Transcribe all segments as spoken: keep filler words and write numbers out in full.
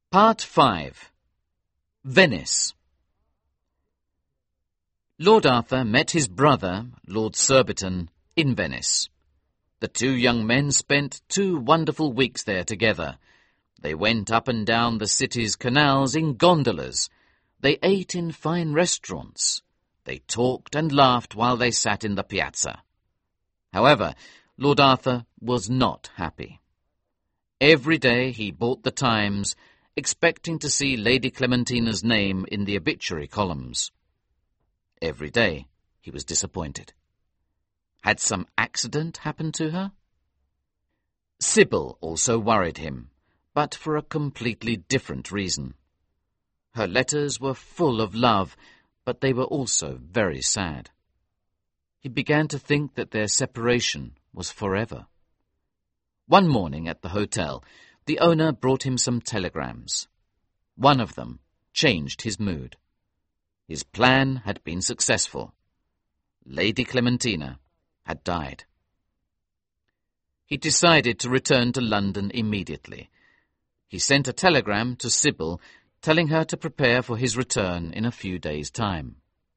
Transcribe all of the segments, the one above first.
Part five. Venice. Lord Arthur met his brother, Lord Surbiton, in Venice. The two young men spent two wonderful weeks there together. They went up and down the city's canals in gondolas. They ate in fine restaurants. They talked and laughed while they sat in the piazza. However, Lord Arthur was not happy. Every day he bought the Times, expecting to see Lady Clementina's name in the obituary columns. Every day he was disappointed. Had some accident happened to her? Sybil also worried him, but for a completely different reason. Her letters were full of love, but they were also very sad. He began to think that their separation was forever. One morning at the hotel, the owner brought him some telegrams. One of them changed his mood. His plan had been successful. Lady Clementina had died. He decided to return to London immediately. He sent a telegram to Sybil, telling her to prepare for his return in a few days' time.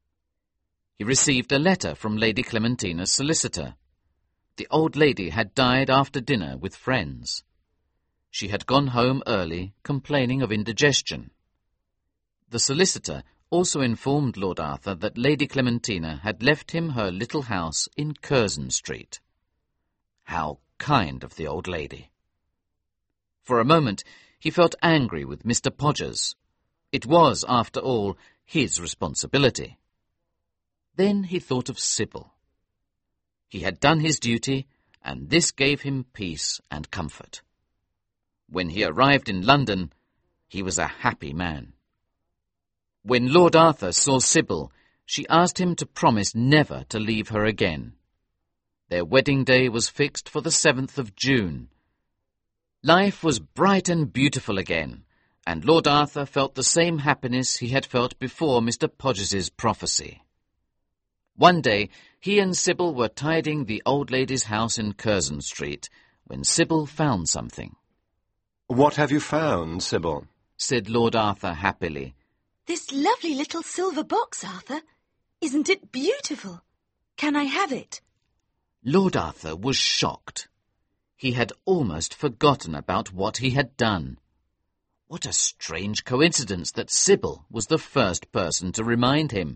He received a letter from Lady Clementina's solicitor. The old lady had died after dinner with friends. She had gone home early, complaining of indigestion. The solicitor also informed Lord Arthur that Lady Clementina had left him her little house in Curzon Street. How kind of the old lady! For a moment he felt angry with Mister Podgers. It was, after all, his responsibility. Then he thought of Sybil. He had done his duty, and this gave him peace and comfort. When he arrived in London, he was a happy man. When Lord Arthur saw Sybil, she asked him to promise never to leave her again. Their wedding day was fixed for the seventh of June. Life was bright and beautiful again, and Lord Arthur felt the same happiness he had felt before Mister Podgers's prophecy. One day he and Sybil were tidying the old lady's house in Curzon Street, when Sybil found something. "What have you found, Sybil?" said Lord Arthur happily. "This lovely little silver box, Arthur. Isn't it beautiful? Can I have it?" Lord Arthur was shocked. He had almost forgotten about what he had done. What a strange coincidence that Sybil was the first person to remind him.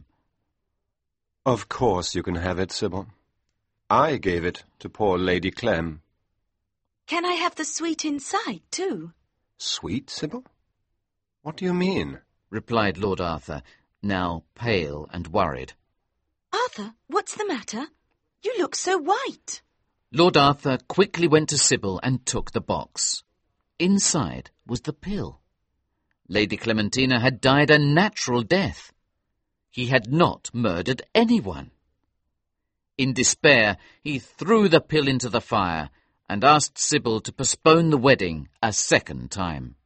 "Of course you can have it, Sybil. I gave it to poor Lady Clem." "Can I have the sweet inside, too?" "Sweet, Sybil? What do you mean?" replied Lord Arthur, now pale and worried. "Arthur, what's the matter? You look so white." Lord Arthur quickly went to Sybil and took the box. Inside was the pill. Lady Clementina had died a natural death. He had not murdered anyone. In despair, he threw the pill into the fire and asked Sybil to postpone the wedding a second time.